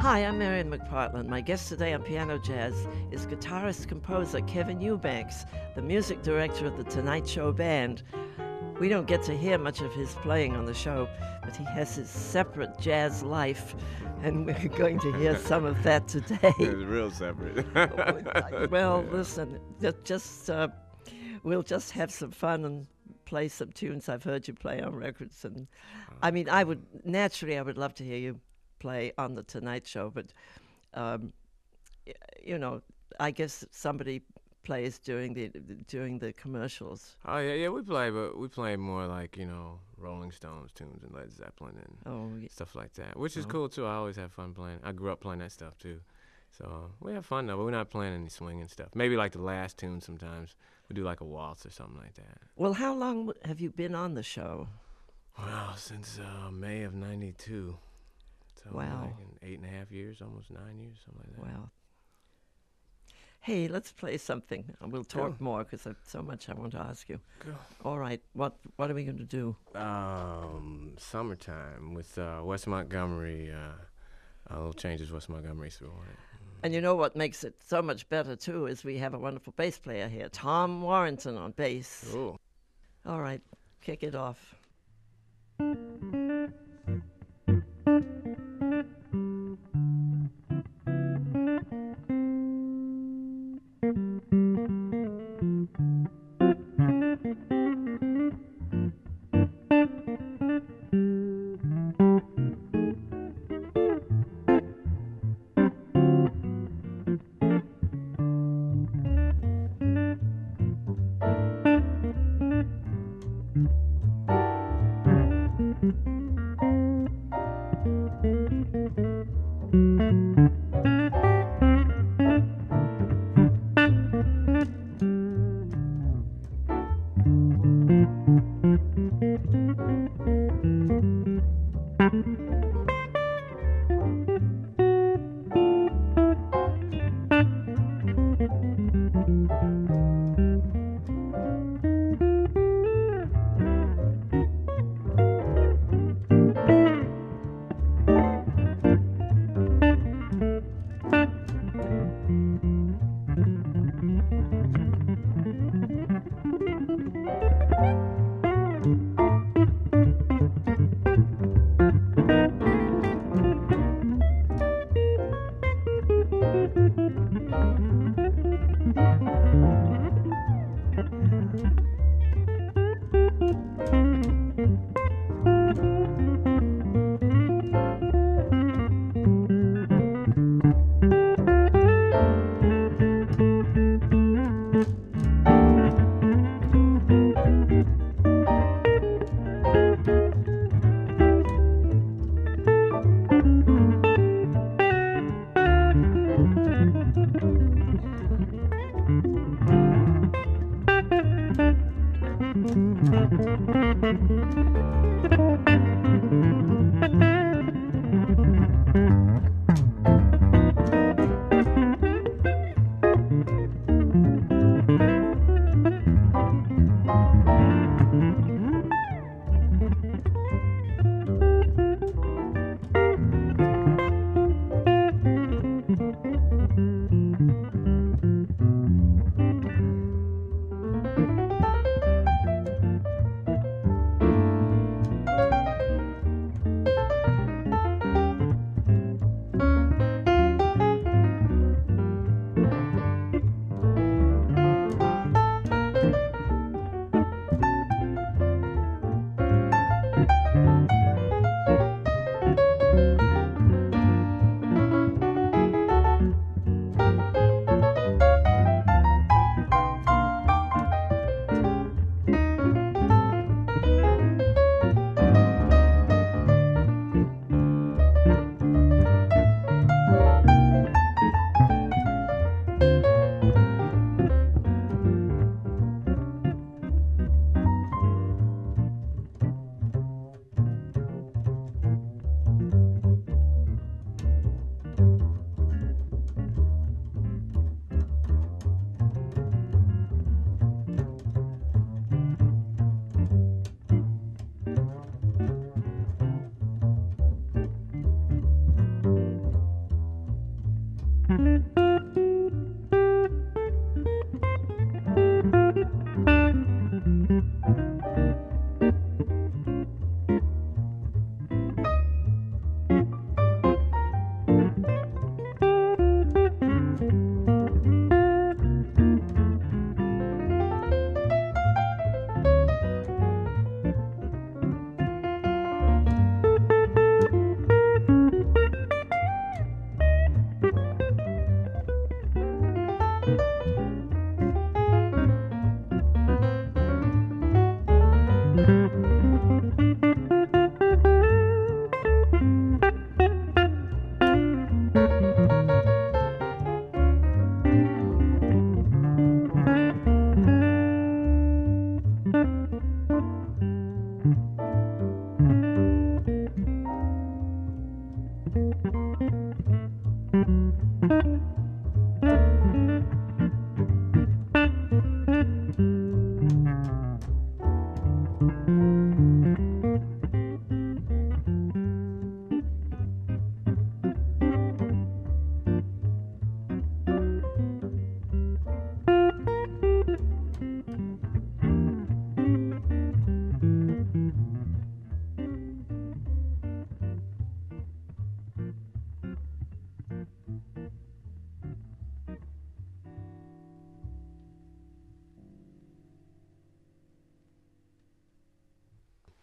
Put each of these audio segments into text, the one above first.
Hi, I'm Marian McPartland. My guest today on Piano Jazz is guitarist-composer Kevin Eubanks, the music director of the Tonight Show Band. We don't get to hear much of his playing on the show, but he has his separate jazz life, and we're going to hear some of that today. It's real separate. Well, listen, we'll just have some fun and play some tunes I've heard you play on records. And I mean, I would love to hear you play on the Tonight Show, but I guess somebody plays during the commercials. Oh yeah, we play, but we play more like Rolling Stones tunes and Led Zeppelin and stuff like that, which is cool too. I always have fun playing. I grew up playing that stuff too, so we have fun though. But we're not playing any swinging stuff. Maybe like the last tune sometimes we do like a waltz or something like that. Well, how long have you been on the show? Well, since May of '92. So wow. Like in 8.5 years, almost 9 years, something like that. Wow. Hey, let's play something. We'll talk more because I've so much I want to ask you. Cool. All right. What are we going to do? Summertime with Wes Montgomery. Little changes Wes Montgomery threw on it. And you know what makes it so much better, too, is we have a wonderful bass player here, Tom Warrington on bass. Cool. All right. Kick it off.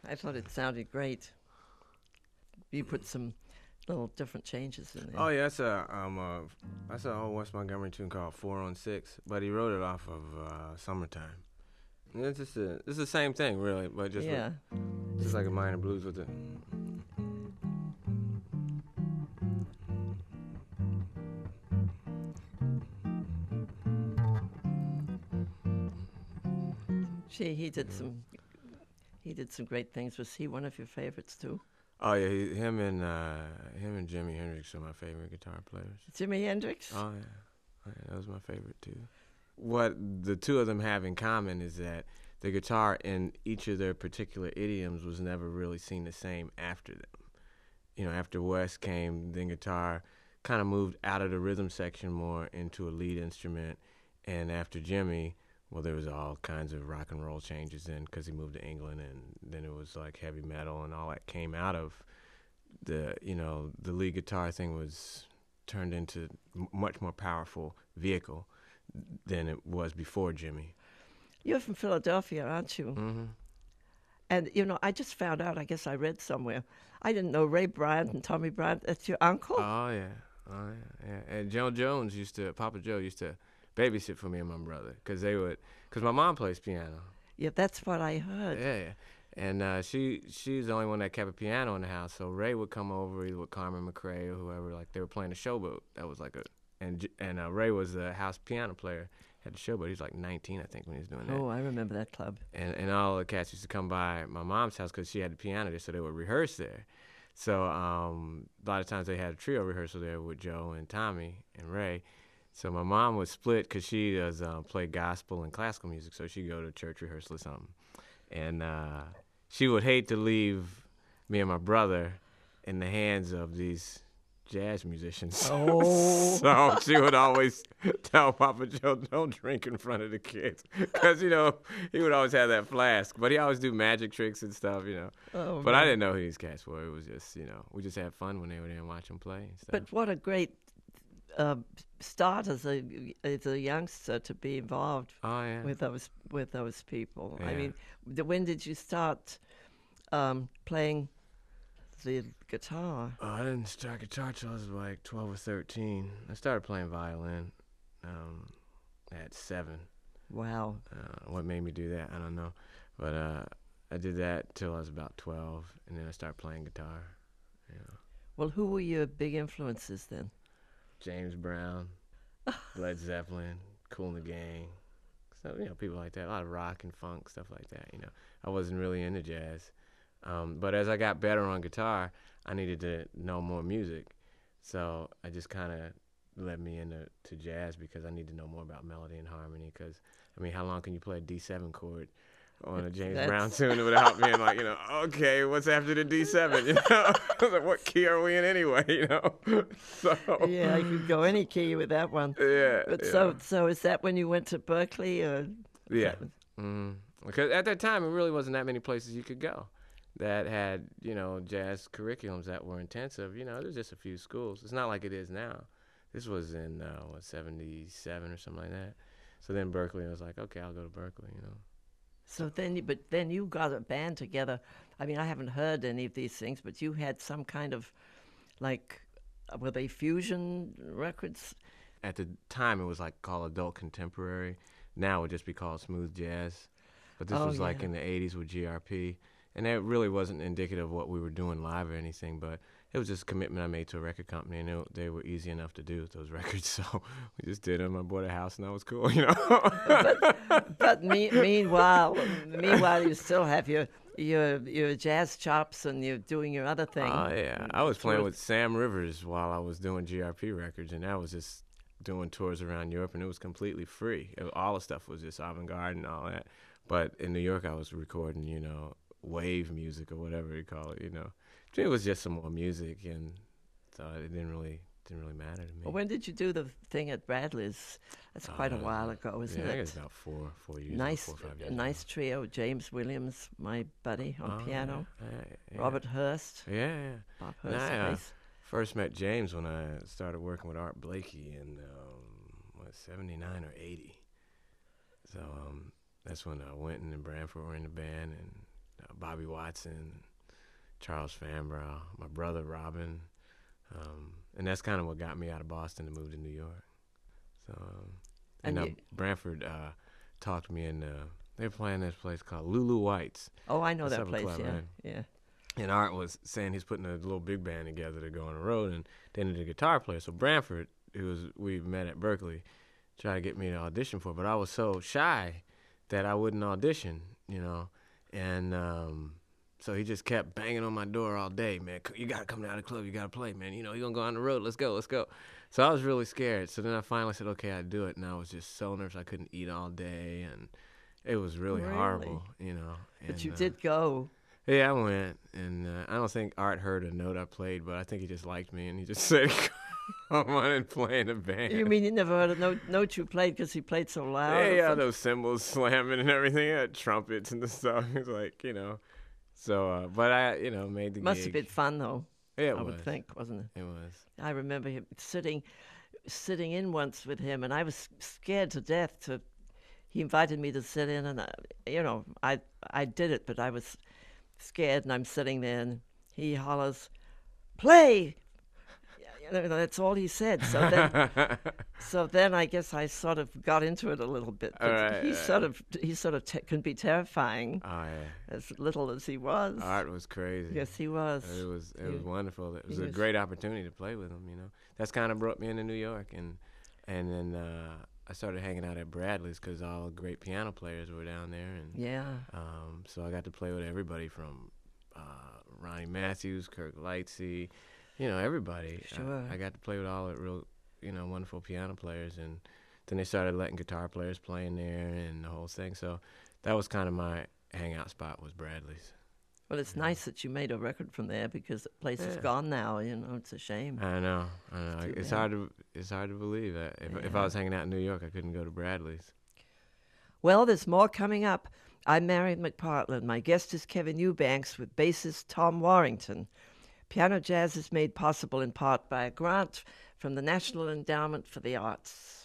I thought it sounded great. You put some little different changes in there. Oh yeah, that's a old Wes Montgomery tune called 4 on 6, but he wrote it off of Summertime. And it's the same thing really, but just just like a minor blues with it. Gee, he did some great things. Was he one of your favorites too? Oh yeah, him and Jimi Hendrix are my favorite guitar players. Jimi Hendrix? Oh yeah, that was my favorite too. What the two of them have in common is that the guitar in each of their particular idioms was never really seen the same after them. You know, after Wes came, then guitar kind of moved out of the rhythm section more into a lead instrument, and after Jimi, well, there was all kinds of rock and roll changes then because he moved to England, and then it was like heavy metal and all that came out of the lead guitar thing was turned into much more powerful vehicle than it was before Jimi. You're from Philadelphia, aren't you? Mm-hmm. And, I just found out, I guess I read somewhere, I didn't know Ray Bryant and Tommy Bryant, that's your uncle? Oh, yeah. And Papa Joe used to babysit for me and my brother because my mom plays piano. Yeah, that's what I heard. Yeah. And she's the only one that kept a piano in the house, so Ray would come over either with Carmen McRae or whoever, like they were playing a showboat. That was like and Ray was the house piano player, had the showboat. He was like 19, I think, when he was doing that. Oh, I remember that club. And all the cats used to come by my mom's house because she had the piano there, so they would rehearse there. So a lot of times they had a trio rehearsal there with Joe and Tommy and Ray. So my mom would split because she does play gospel and classical music, so she'd go to church rehearsal or something. And she would hate to leave me and my brother in the hands of these jazz musicians. Oh. So she would always tell Papa Joe, don't drink in front of the kids. Because, he would always have that flask. But he always do magic tricks and stuff, Oh, but man. I didn't know who these cats were. It was just, we just had fun when they were there and watch them play and stuff. But what a great start as a youngster to be involved with those people. Yeah. I mean, when did you start playing the guitar? I didn't start guitar till I was like 12 or 13. I started playing violin at 7. Wow. What made me do that, I don't know. But I did that till I was about 12, and then I started playing guitar. Well, who were your big influences then? James Brown, Led Zeppelin, Kool and the Gang. So, people like that. A lot of rock and funk, stuff like that, I wasn't really into jazz. But as I got better on guitar, I needed to know more music. So I just kind of led me into jazz because I need to know more about melody and harmony. Because, how long can you play a D7 chord on a James Brown tune without being like, okay, what's after the D7? Like, what key are we in anyway, So yeah, I could go any key with that one. Yeah. But so is that when you went to Berkeley? Or yeah. Mm-hmm. Because at that time, it really wasn't that many places you could go that had, jazz curriculums that were intensive. There's just a few schools. It's not like it is now. This was in, 77 or something like that. So then Berkeley, I was like, okay, I'll go to Berkeley, So then you got a band together. I haven't heard any of these things, but you had some kind of, were they fusion records? At the time, it was called adult contemporary. Now it would just be called smooth jazz. But this was in the 80s with GRP. And that really wasn't indicative of what we were doing live or anything, but it was just a commitment I made to a record company, and they were easy enough to do with those records. So we just did them. I bought a house, and that was cool, But meanwhile, you still have your jazz chops, and you're doing your other thing. Oh yeah, I was playing with Sam Rivers while I was doing GRP records, and that was just doing tours around Europe, and it was completely free. All the stuff was just avant-garde and all that. But in New York, I was recording, wave music or whatever you call it, It was just some more music, and so it didn't really matter to me. Well, when did you do the thing at Bradley's? That's quite a while ago, isn't it? I think it's about 4 years. Nice, 4 or 5 years. Nice trio. James Williams, my buddy, on piano. Yeah. Robert Hurst. Yeah. Bob Hurst. I first met James when I started working with Art Blakey in 79 or 80. So that's when Winton and Branford were in the band, and Bobby Watson, Charles Fambrough, my brother Robin, and that's kind of what got me out of Boston to move to New York. So, and Branford talked me in. They were playing this place called Lulu White's. Oh, I know that place. Club, yeah, right? Yeah. And Art was saying he's putting a little big band together to go on the road, and they needed a guitar player. So Branford, we met at Berkeley, tried to get me to audition for it, but I was so shy that I wouldn't audition, and so he just kept banging on my door all day. Man, you got to come down to the club, you got to play, man. You're going to go on the road, let's go. So I was really scared. So then I finally said, okay, I'd do it, and I was just so nervous I couldn't eat all day, and it was really horrible, But you did go. Yeah, I went, and I don't think Art heard a note I played, but I think he just liked me, and he just said, come on and play in a band. You mean you never heard a note you played because he played so loud? Yeah, those cymbals slamming and everything, trumpets and the stuff. It's like, So, but I, made the Must have been fun, though. Yeah, I would think, wasn't it? It was. I remember him sitting in once with him, and I was scared to death. He invited me to sit in, and I did it, but I was scared, and I'm sitting there, and he hollers, "Play!" That's all he said. So then I guess I sort of got into it a little bit. But he sort of can be terrifying. Oh, yeah. As little as he was. Art was crazy. Yes, he was. It was wonderful. It was a great opportunity to play with him. That's kind of brought me into New York, and then I started hanging out at Bradley's because all the great piano players were down there, and so I got to play with everybody from Ronnie Matthews, Kirk Lightsey. Everybody. Sure. I got to play with all the real, wonderful piano players, and then they started letting guitar players play in there and the whole thing. So that was kind of my hangout spot, was Bradley's. Well, it's nice that you made a record from there because the place is gone now. It's a shame. I know. It's hard to believe that if I was hanging out in New York, I couldn't go to Bradley's. Well, there's more coming up. I'm Marion McPartland. My guest is Kevin Eubanks with bassist Tom Warrington. Piano Jazz is made possible in part by a grant from the National Endowment for the Arts.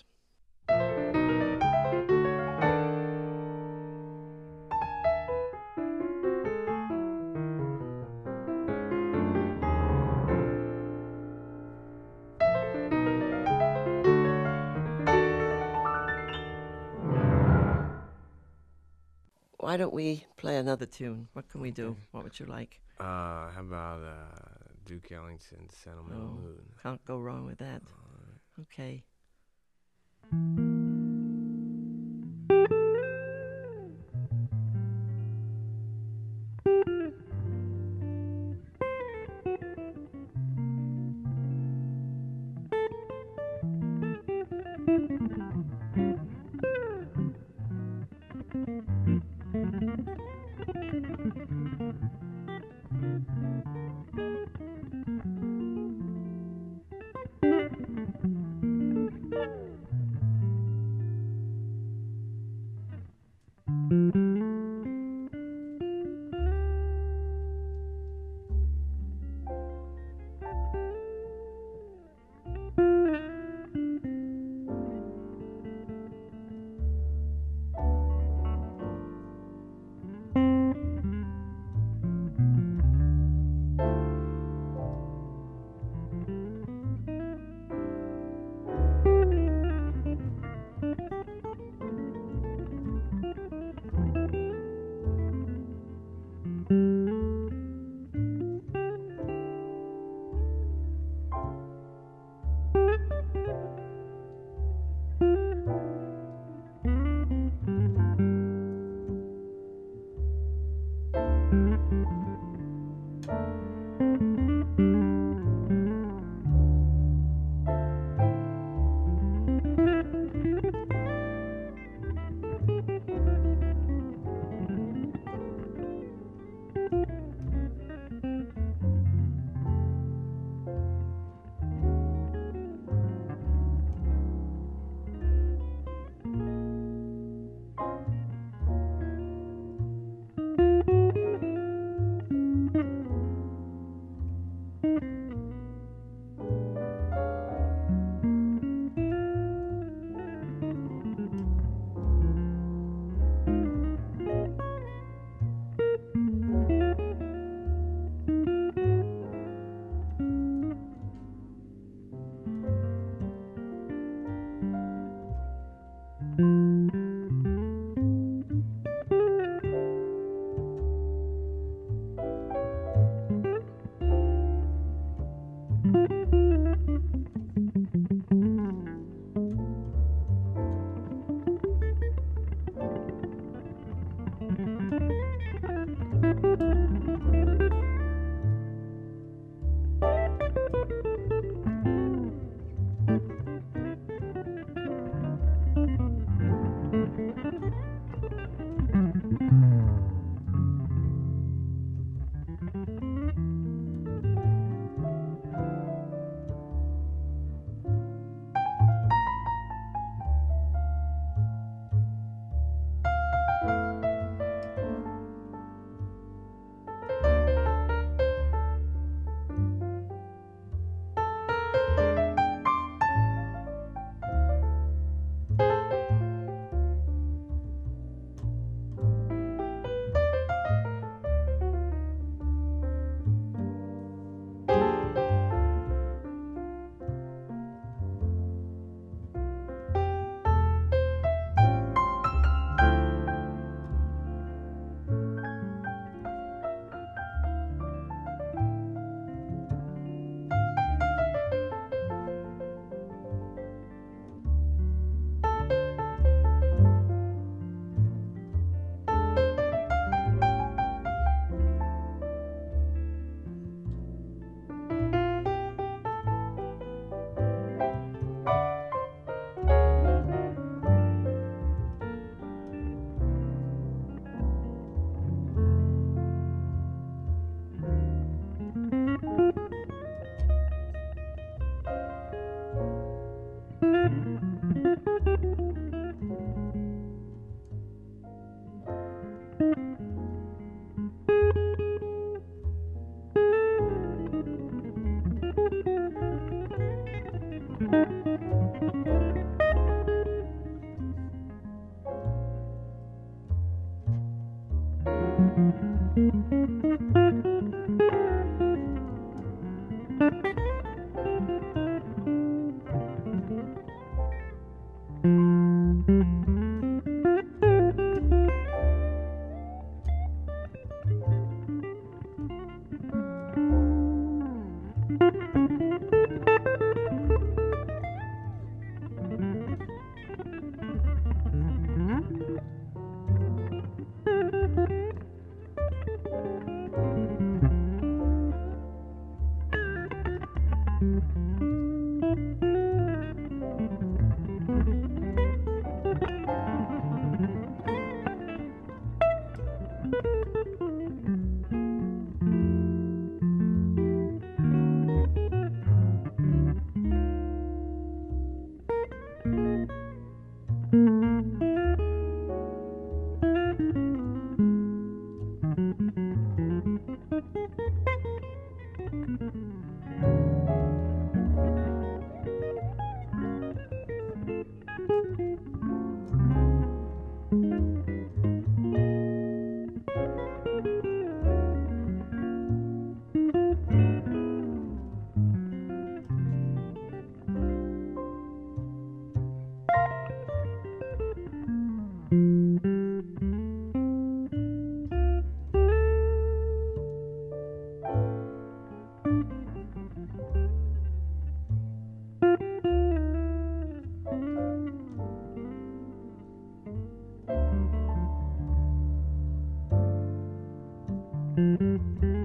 Why don't we play another tune? What can we do? What would you like? How about Duke Ellington's Sentimental Mood? Can't go wrong with that. Okay.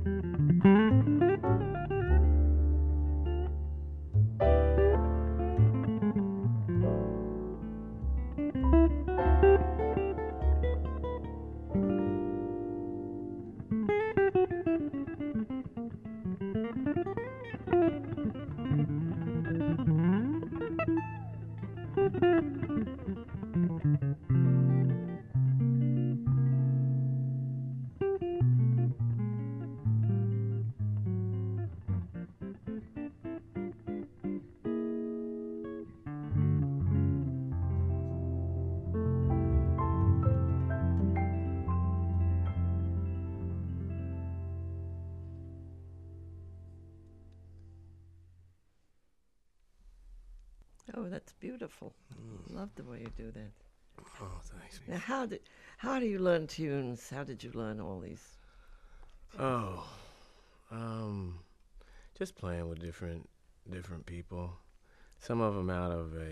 Oh, that's beautiful. Love the way you do that. Oh, thanks. Now, how do you learn tunes? How did you learn all these? Oh, just playing with different people. Some of them out of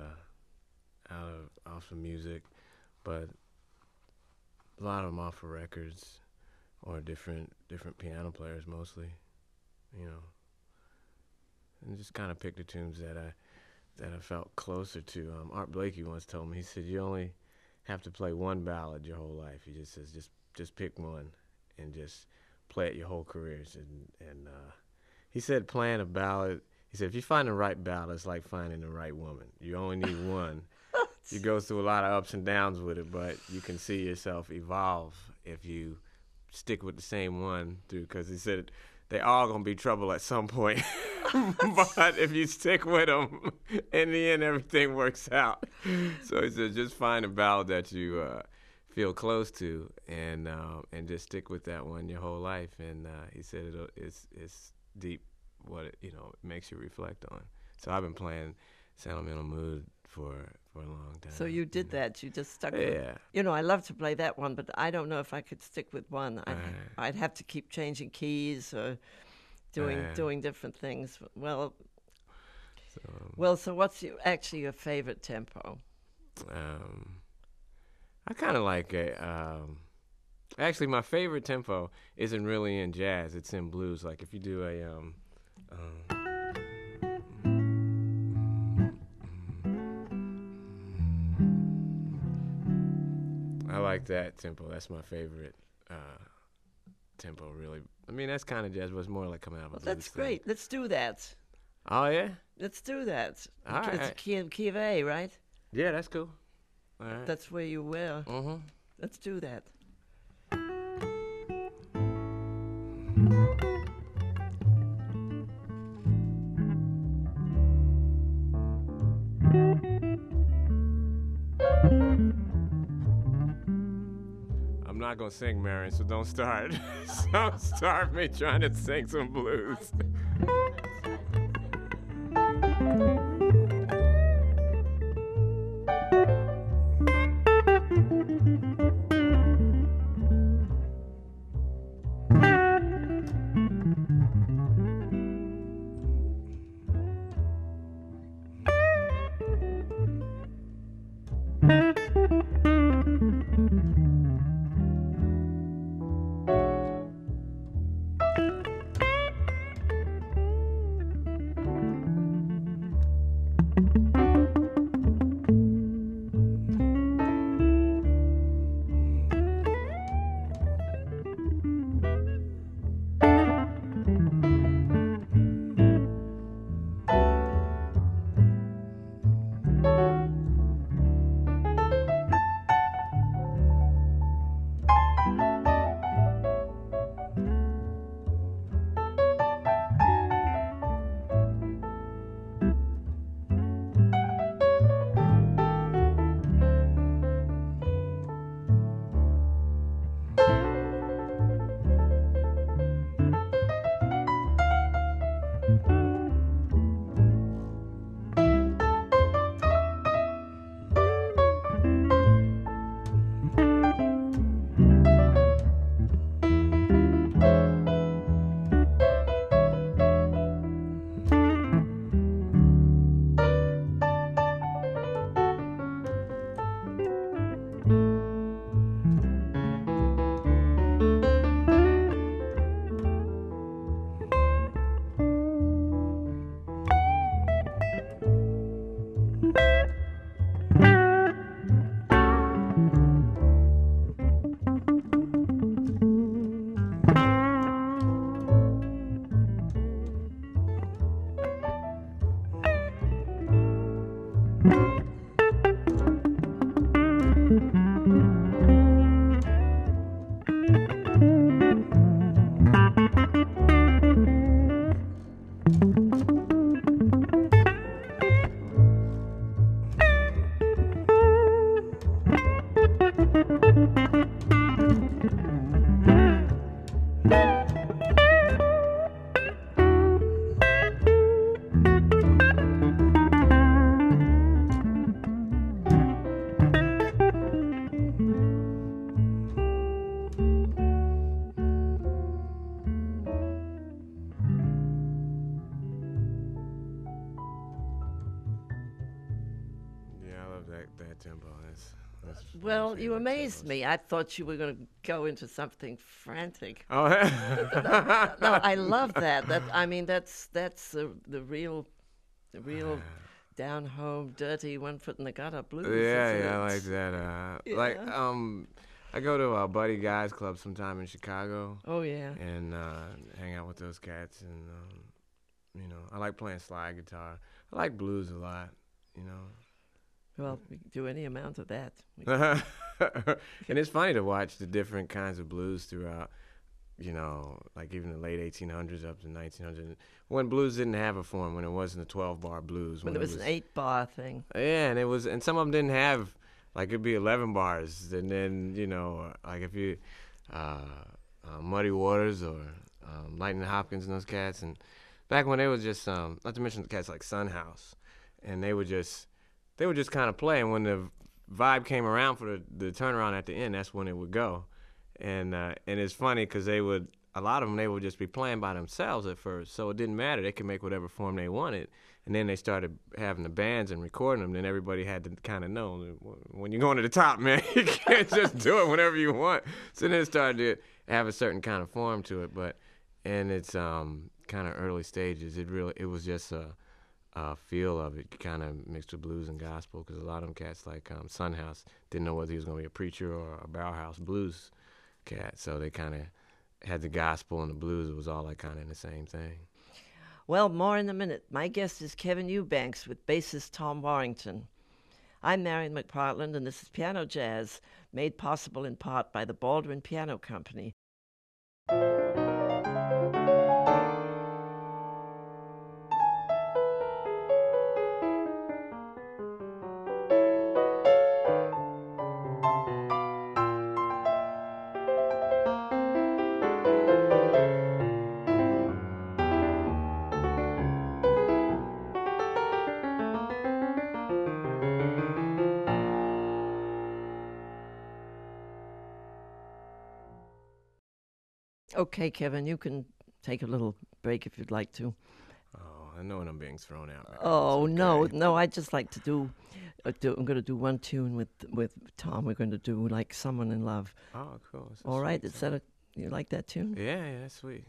music, but a lot of them off of records or different piano players mostly, you know. And just kind of pick the tunes that I felt closer to. Art Blakey once told me, he said, you only have to play one ballad your whole life. He just says, just pick one and just play it your whole career. And he said playing a ballad, he said, if you find the right ballad, it's like finding the right woman. You only need one. You go through a lot of ups and downs with it, but you can see yourself evolve if you stick with the same one, because he said they all going to be trouble at some point. But if you stick with them, in the end, everything works out. So he said, just find a ballad that you feel close to, and just stick with that one your whole life. And he said it's deep what it makes you reflect on. So I've been playing Sentimental Mood for a long time. So you did that. You just stuck with it. I love to play that one, but I don't know if I could stick with one. I'd have to keep changing keys or doing different things. Well, so what's your favorite tempo? I kind of like it. Actually, my favorite tempo isn't really in jazz. It's in blues. Like if you do I like that tempo. That's my favorite tempo, really. I mean, that's kind of jazz, but it's more like coming out of a blues That's great. thing. Let's do that. Oh, yeah? Let's do that. All right. It's key of A, right? Yeah, that's cool. All right. That's where you were. Mm-hmm. Let's do that. I'm not going to sing, Marion, so don't start. Don't start me trying to sing some blues. that tempo. That's well, you amazed me. I thought you were going to go into something frantic. Oh, no, I love that. I mean, that's the real down home, dirty, one foot in the gutter blues. Yeah, I like that. Like I go to a Buddy Guys Club sometime in Chicago. Oh yeah. And hang out with those cats, and I like playing slide guitar. I like blues a lot. Well, we can do any amount of that. And it's funny to watch the different kinds of blues throughout, like even the late 1800s up to 1900s, when blues didn't have a form, when it wasn't a 12-bar blues. When it was an 8-bar thing. Yeah, and some of them didn't have, like it'd be 11 bars, and then, like if you, Muddy Waters or Lightning Hopkins and those cats, and back when they was just, not to mention the cats like Son House, and they would just kind of play, and when the vibe came around for the turnaround at the end, that's when it would go. And it's funny because a lot of them, they would just be playing by themselves at first, so it didn't matter. They could make whatever form they wanted. And then they started having the bands and recording them, then everybody had to kind of know, when you're going to the top, man, you can't just do it whenever you want. So then it started to have a certain kind of form to it, but in its kind of early stages, it was just a feel of it, kind of mixed with blues and gospel, because a lot of them cats like Son House didn't know whether he was going to be a preacher or a Bauhaus blues cat, so they kind of had the gospel and the blues. It was all like kind of in the same thing. Well, more in a minute. My guest is Kevin Eubanks with bassist Tom Warrington. I'm Marion McPartland, and this is Piano Jazz, made possible in part by the Baldwin Piano Company. Okay, Kevin, you can take a little break if you'd like to. Oh, I know when I'm being thrown out. Man. Oh, okay. no, I'd just like to do I'm going to do one tune with Tom. We're going to do, like, Someone in Love. Oh, cool. All right, you like that tune? Yeah, that's sweet.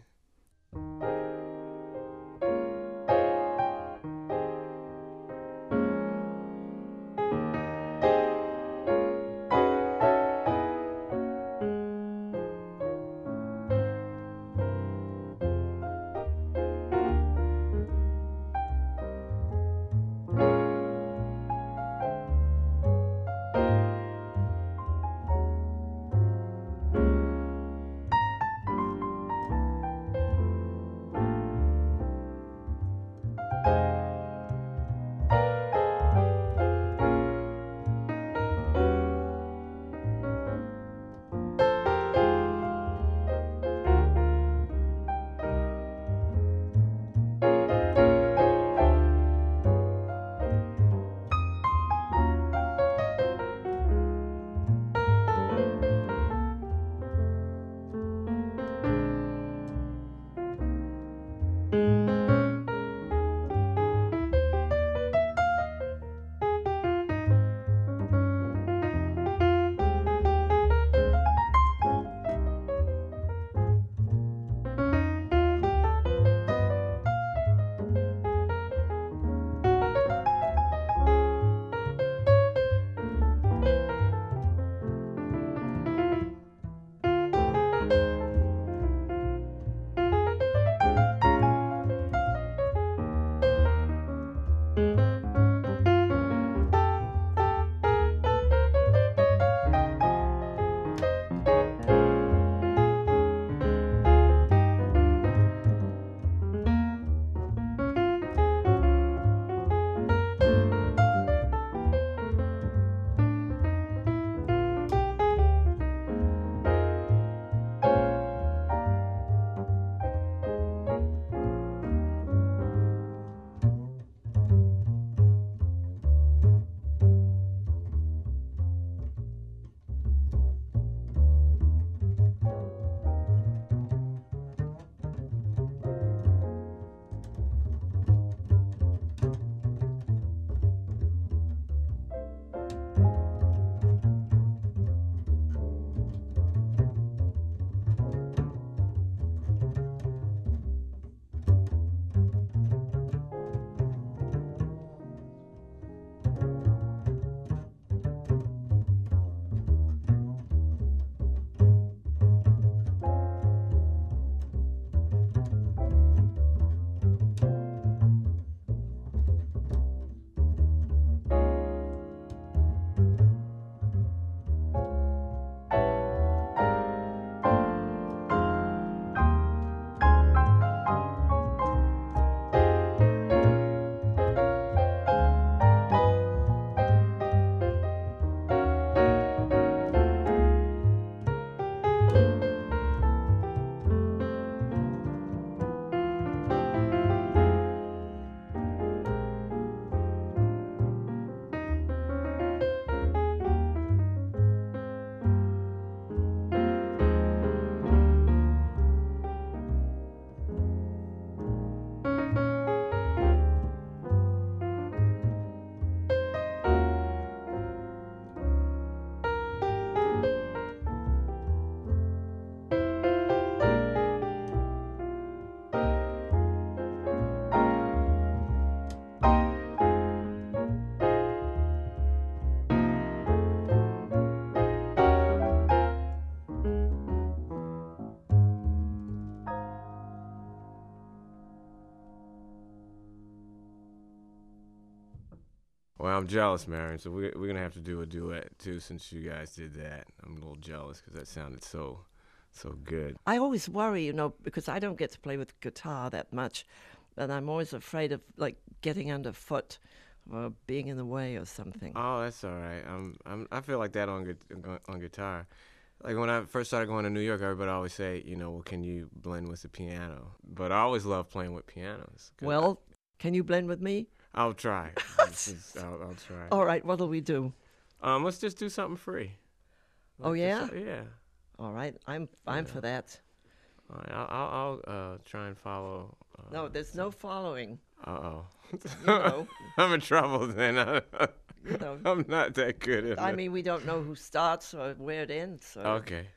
Well, I'm jealous, Marion. So we're gonna have to do a duet too, since you guys did that. I'm a little jealous because that sounded so good. I always worry, because I don't get to play with guitar that much, and I'm always afraid of like getting underfoot or being in the way or something. Oh, that's all right. I feel like that on guitar. Like when I first started going to New York, everybody always say, well, can you blend with the piano? But I always love playing with pianos. Well, can you blend with me? I'll try. I'll try. All right, what'll we do? Let's just do something free. Oh yeah? Yeah. All right, I'm for that. All right, I'll try and follow. No, there's no following. Uh-oh. I'm in trouble then. I'm not that good at it. I mean, we don't know who starts or where it ends. So. Okay.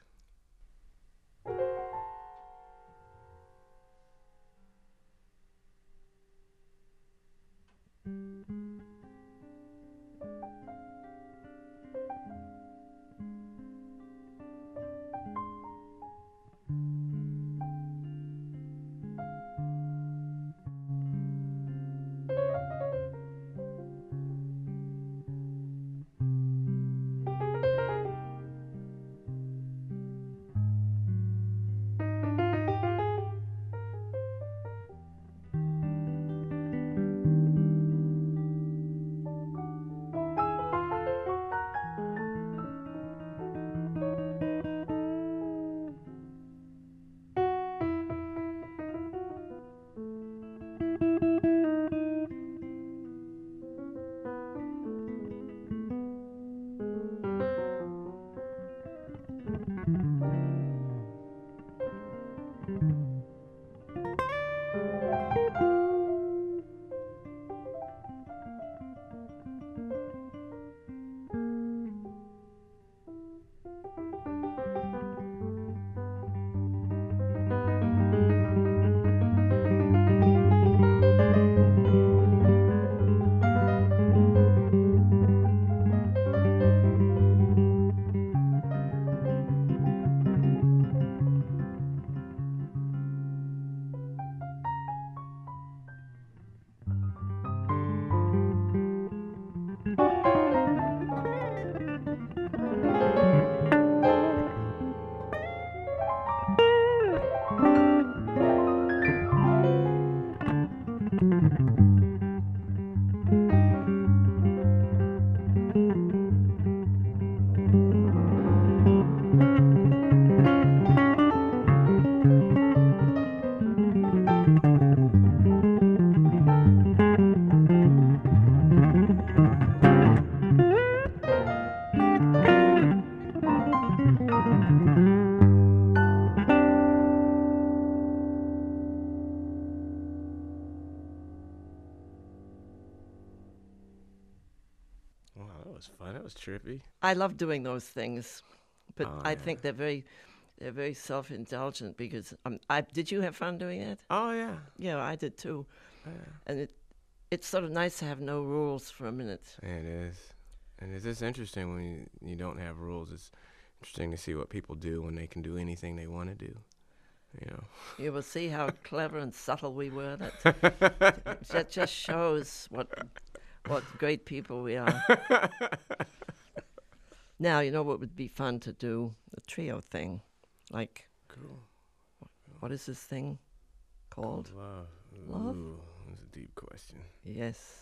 Was fun. It was trippy. I love doing those things, but I think they're very self-indulgent because did you have fun doing it? Oh yeah. Yeah, I did too. Yeah. And it's sort of nice to have no rules for a minute. Yeah, it is, and it's just interesting when you don't have rules. It's interesting to see what people do when they can do anything they want to do. You will see how clever and subtle we were. That just shows what great people we are. Now, what would be fun to do? A trio thing. Like, cool. What is this thing called? Love. Love? Ooh, that's a deep question. Yes.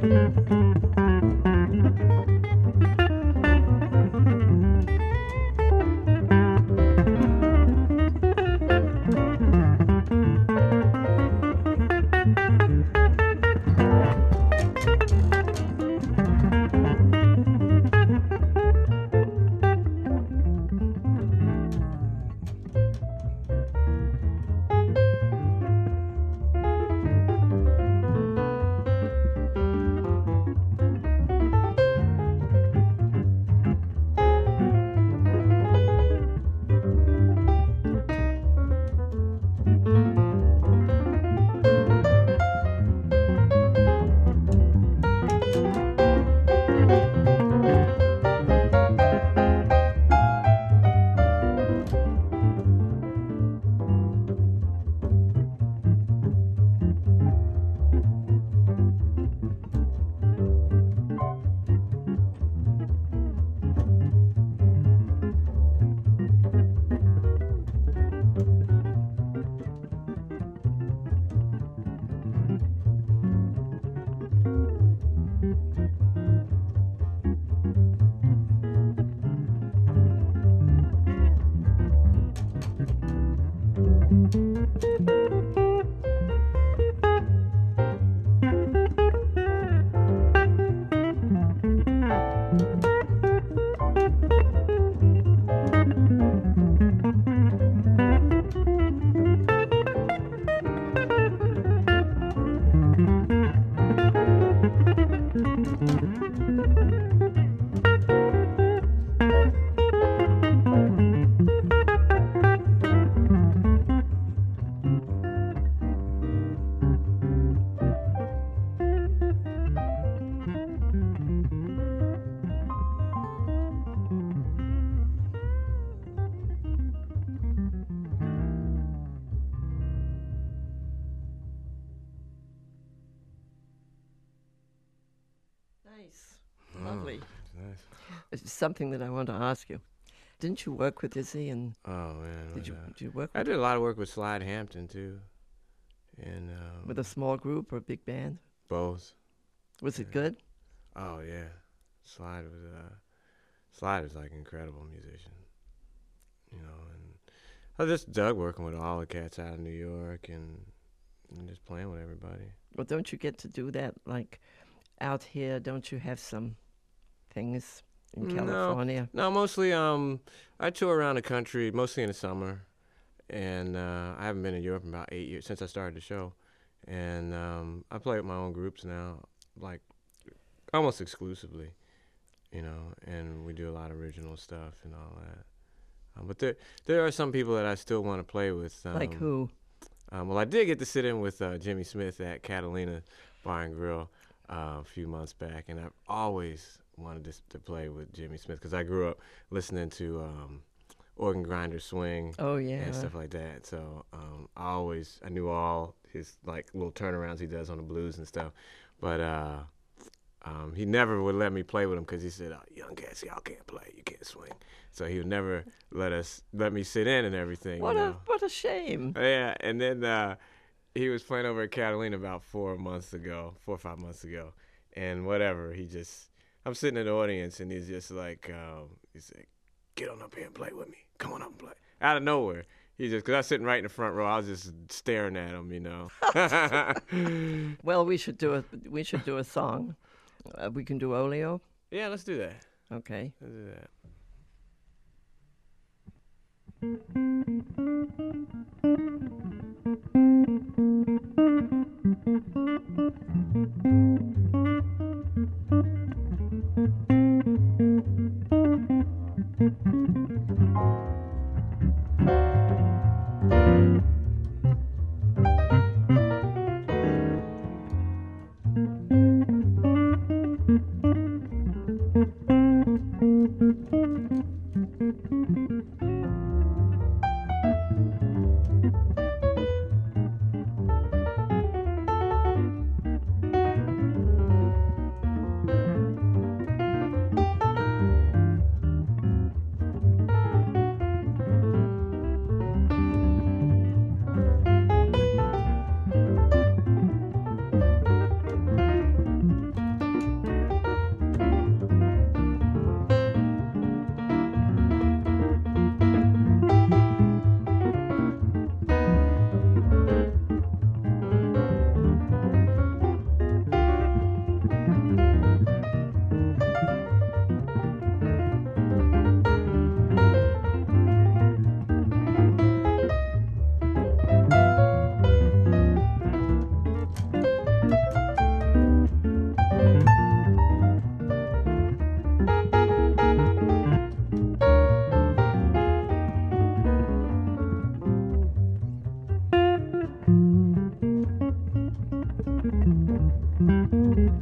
Nice. Lovely. Nice. It's something that I want to ask you. Didn't you work with Izzy? And oh man, did you work? With I did a lot of work with Slide Hampton too, and with a small group or a big band? Both. Was it good? Oh yeah, Slide is like an incredible musician, you know. And I just dug working with all the cats out of New York and just playing with everybody. Well, don't you get to do that like out here? Don't you have some things in California? No, mostly I tour around the country, mostly in the summer, and I haven't been in Europe in about 8 years since I started the show, and I play with my own groups now, like almost exclusively, you know, and we do a lot of original stuff and all that. But there are some people that I still want to play with. Like who? Well, I did get to sit in with Jimmy Smith at Catalina Bar and Grill a few months back, and I've always wanted to play with Jimmy Smith because I grew up listening to Organ Grinder Swing and stuff like that. So I knew all his like little turnarounds he does on the blues and stuff. But he never would let me play with him because he said, young cats, y'all can't play, you can't swing. So he would never let me sit in and everything. What a shame. Yeah, and then he was playing over at Catalina about 4 or 5 months ago, and whatever, I'm sitting in the audience and he's just like, he's like, get on up here and play with me. Come on up and play. Out of nowhere. Because I was sitting right in the front row, I was just staring at him, you know. Well, we should do a song. We can do Oleo? Yeah, let's do that. Okay. Let's do that.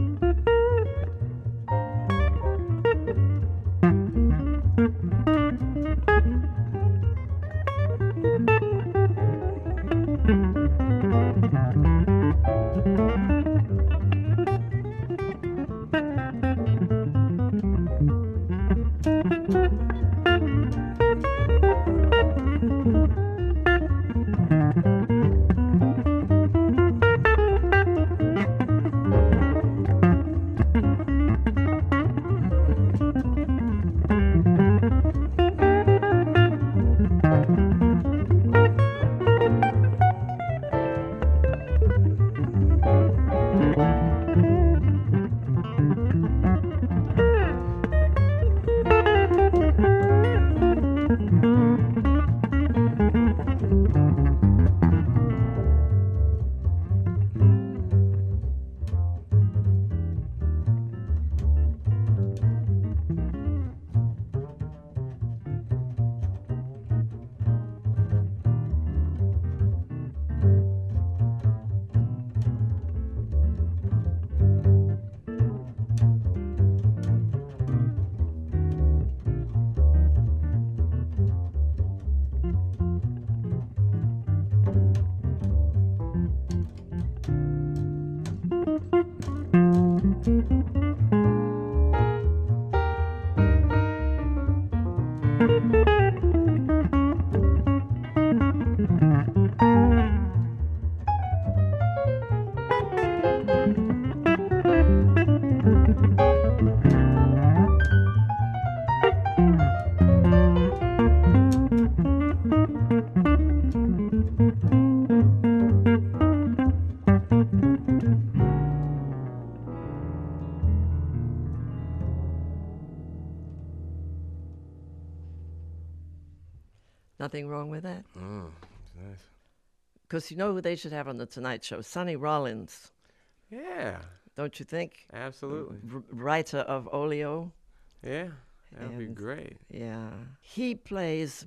Nothing wrong with that? Nice. Because you know who they should have on the Tonight Show? Sonny Rollins. Yeah. Don't you think? Absolutely. Writer of Oleo. Yeah, that would be great. Yeah. He plays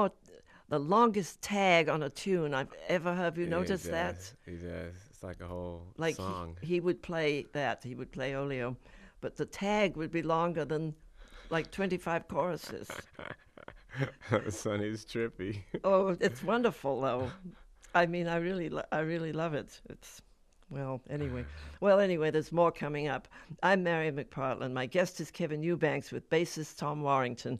the longest tag on a tune I've ever heard. Have you noticed that? He does. It's like a whole song. He would play that. He would play Oleo. But the tag would be longer than like 25 choruses. Sonny's trippy. Oh, it's wonderful, though. I mean, I really love it. Anyway, there's more coming up. I'm Marian McPartland. My guest is Kevin Eubanks with bassist Tom Warrington.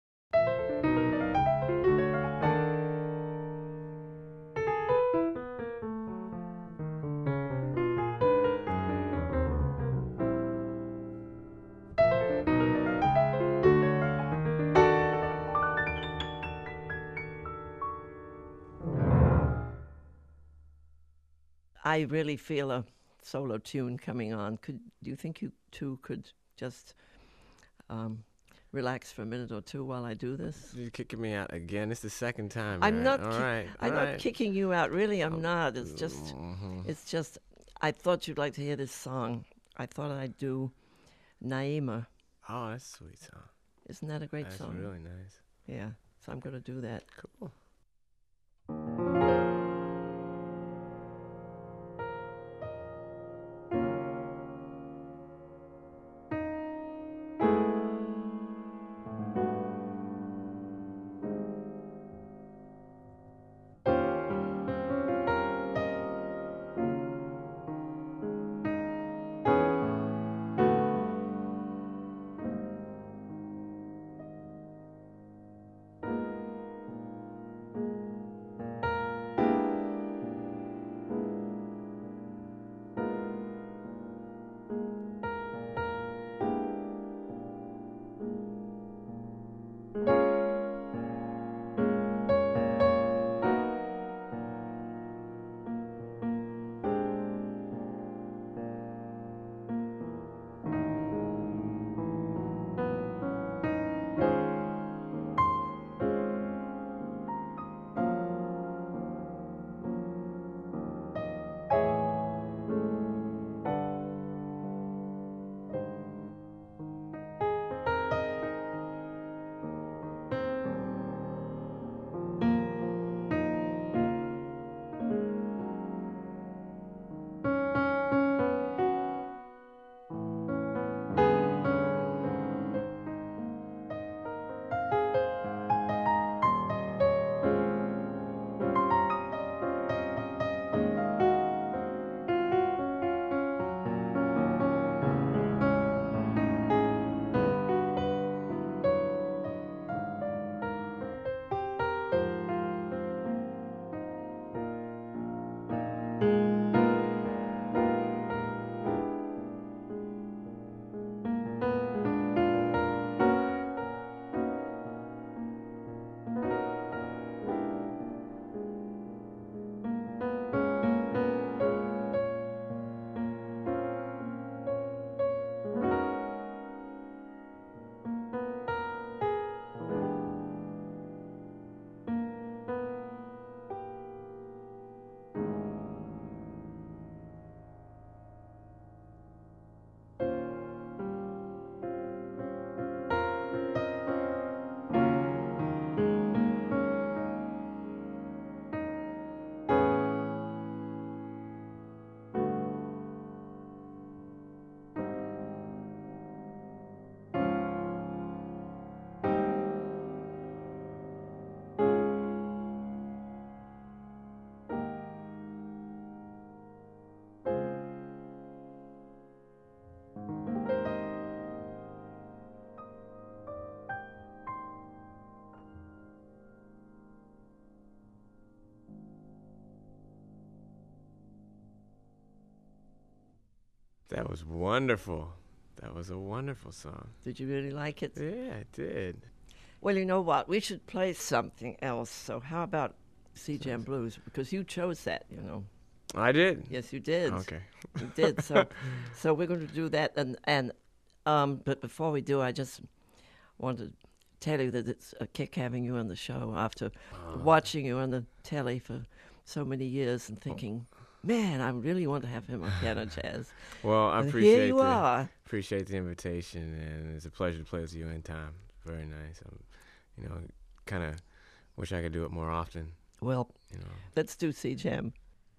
I really feel a solo tune coming on. Do you think you two could just relax for a minute or two while I do this? You're kicking me out again. It's the second time. I'm not. I'm not kicking you out. Really, I'm not. It's just. It's just. I thought you'd like to hear this song. I thought I'd do Naima. Oh, that's a sweet song. Isn't that a great song? That's really nice. Yeah. So I'm going to do that. Cool. That was wonderful. That was a wonderful song. Did you really like it? Yeah, I did. Well, you know what? We should play something else. So how about Sea Jam Blues? Because you chose that, you know. I did? Yes, you did. Okay. You did. So we're going to do that. But before we do, I just want to tell you that it's a kick having you on the show after watching you on the telly for so many years and thinking, man, I really want to have him on Piano Jazz. Well, I appreciate the invitation, and it's a pleasure to play with you anytime. Very nice. Kind of wish I could do it more often. Well, let's do Sea Jam.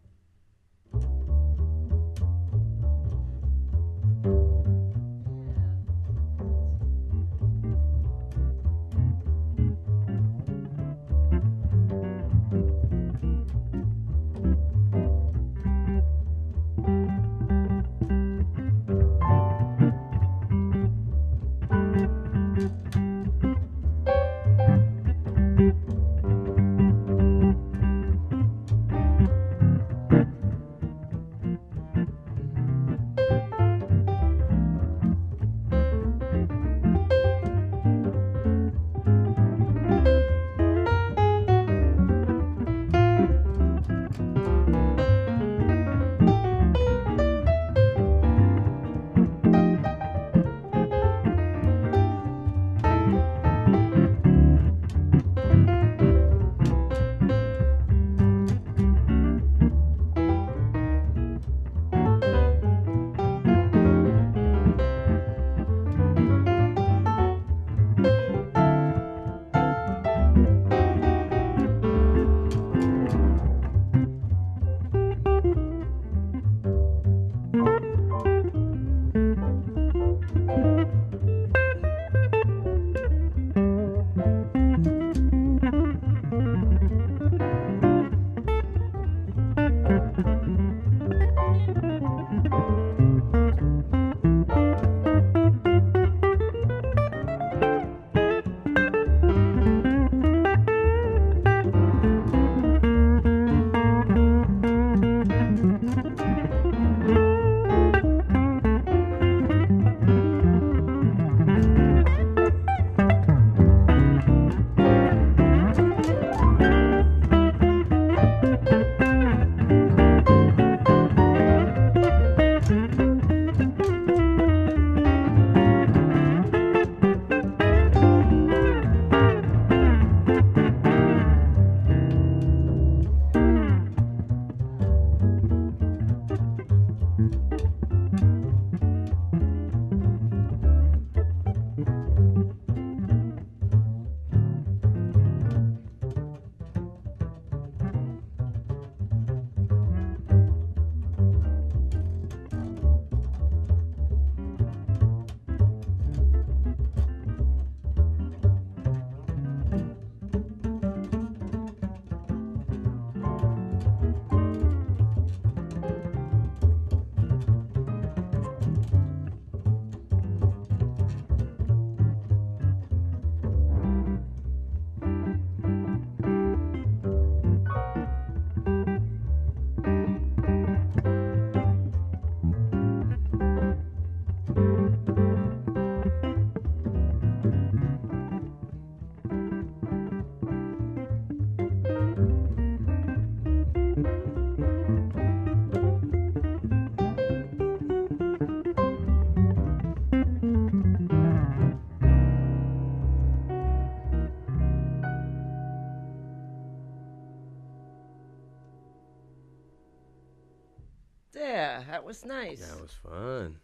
There, that was nice. That was fun.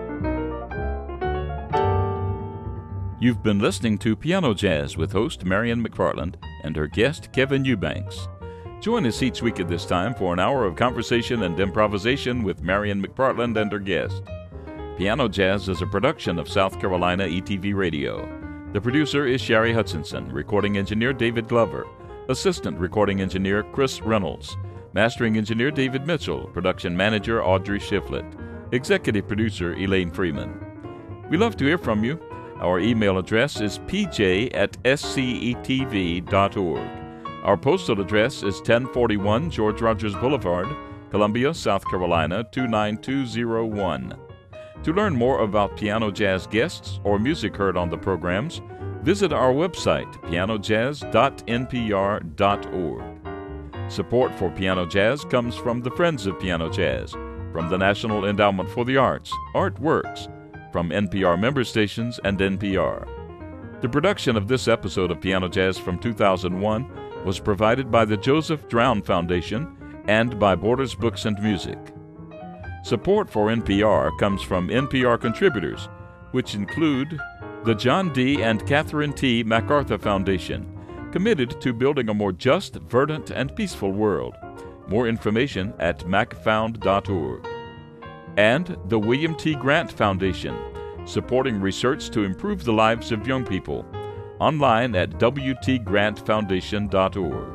You've been listening to Piano Jazz with host Marion McFarland and her guest Kevin Eubanks. Join us each week at this time for an hour of conversation and improvisation with Marion McFarland and her guest. Piano Jazz is a production of South Carolina ETV Radio. The producer is Sherry Hutchinson, recording engineer David Glover, assistant recording engineer Chris Reynolds, mastering engineer David Mitchell, production manager Audrey Shiflett, executive producer Elaine Freeman. We love to hear from you. Our email address is pj@scetv.org. Our postal address is 1041 George Rogers Boulevard, Columbia, South Carolina 29201. To learn more about Piano Jazz guests or music heard on the programs, visit our website, pianojazz.npr.org. Support for Piano Jazz comes from the Friends of Piano Jazz, from the National Endowment for the Arts, Artworks, from NPR member stations and NPR. The production of this episode of Piano Jazz from 2001 was provided by the Joseph Drown Foundation and by Borders Books and Music. Support for NPR comes from NPR contributors, which include the John D. and Catherine T. MacArthur Foundation, committed to building a more just, verdant, and peaceful world. More information at macfound.org. And the William T. Grant Foundation, supporting research to improve the lives of young people. Online at wtgrantfoundation.org.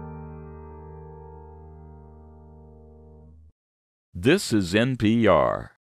This is NPR.